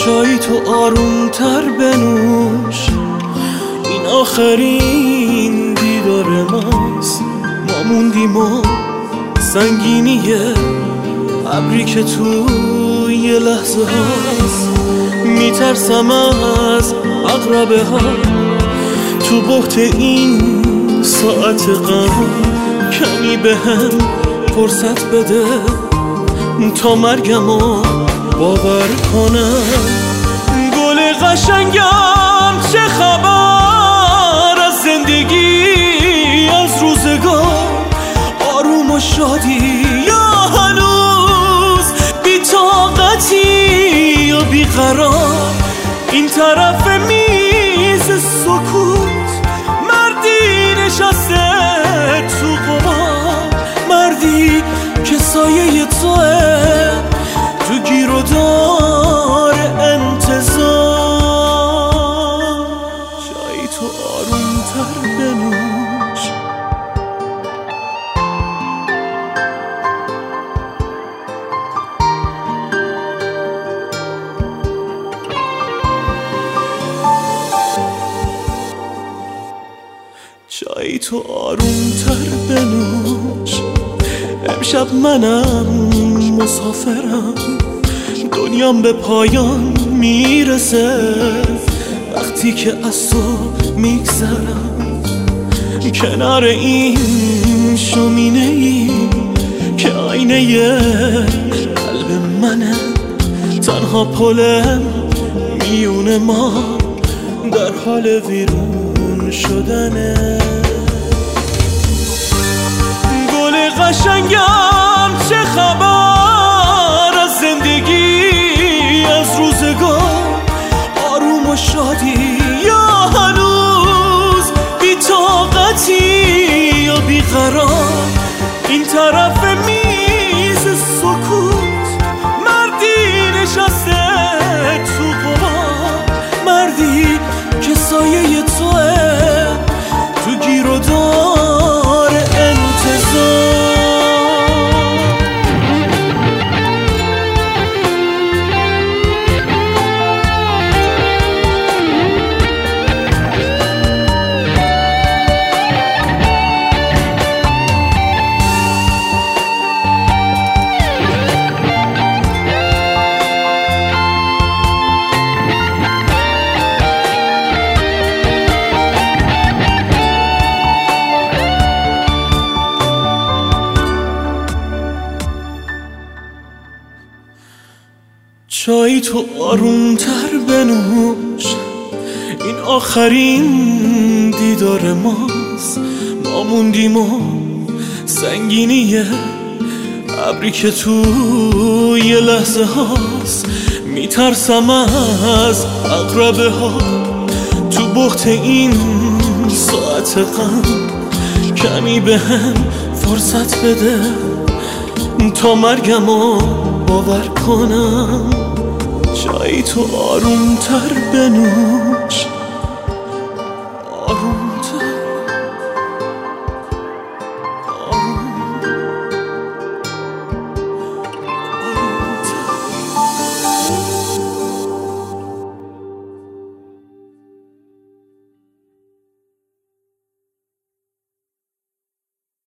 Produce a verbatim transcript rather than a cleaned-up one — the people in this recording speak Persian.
چای تو آرومتر بنوش، این آخرین دیدار ماست. ما موندیم و سنگینیه ابری که تو یه لحظه هاست. میترسم از عقربه ها تو بحت این ساعت غم، کمی به هم فرصت بده تا مرگمو باور کنم. گل قشنگم چه خبر از زندگی، از روزگار آروم و شادی، یا هنوز بی طاقتی یا بی قرار؟ این طرف میز سکوت مردی نشسته تو قمار، مردی که سایه توه تو گیر و دار انتظار. جایی تو آرومتر بنوش، جایی تو آرومتر بنوش. امشب منم مسافرم، دنیام به پایان میرسه وقتی که از تو میگذرم کنار این شومینه ای که آینه قلب منه. تنها پلم میونه ما در حال ویرون شدنه. گل قشنگم چه خبر از زندگی، از روزگار آروم و شادی، یا هنوز بی طاقتی یا بی قرار؟ این طرف میز سکوت مردی نشسته تو قمار، مردی که سایه توه تو گیر و دار انتظار. چای تو آرومتر بنوش، این آخرین دیدار ماست. ما موندیم و سنگینیه ابری که تو یه لحظه هاست. میترسم از عقربه ها تو بحت این ساعت غم، کمی به هم فرصت بده تا مرگمو باور کنم. جایی تو آرومتر بنوش.